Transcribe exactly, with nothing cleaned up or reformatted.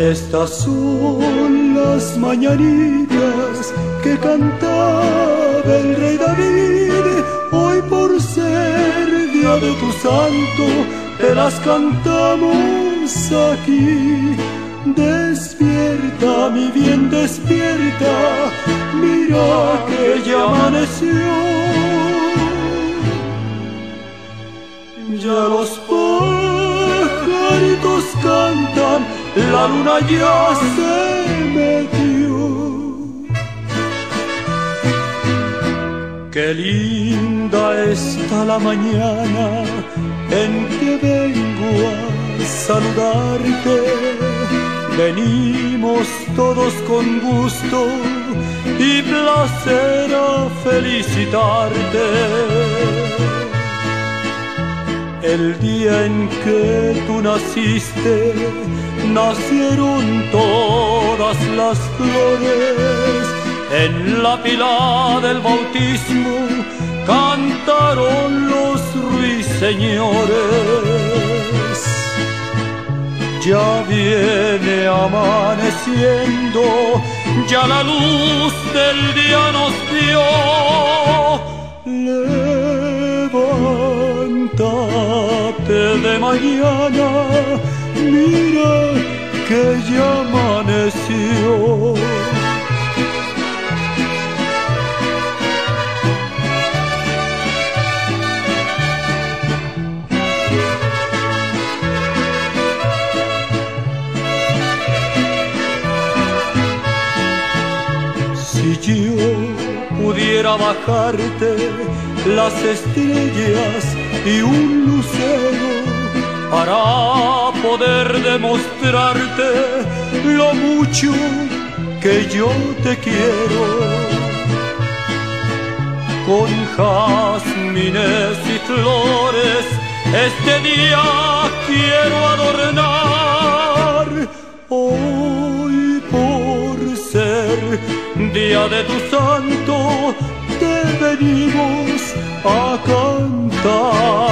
Estas son las mañanitas que cantaba el rey David. Hoy por ser día de tu santo, te las cantamos aquí. Despierta, mi bien, despierta, mira que ya amaneció. Ya los pajaritos cantan, la luna ya se metió. Qué linda está la mañana en que vengo a saludarte. Venimos todos con gusto y placer a felicitarte. El día en que tú naciste, nacieron todas las flores. En la pila del bautismo cantaron los ruiseñores. Ya viene amaneciendo, ya la luz del día nos dio. Levántate de mañana, mira que ya amaneció. Si yo pudiera bajarte las estrellas y un lucero para poder demostrarte lo mucho que yo te quiero, con jazmines y flores este día quiero adornar. Hoy por ser día de tu santo te venimos a cantar.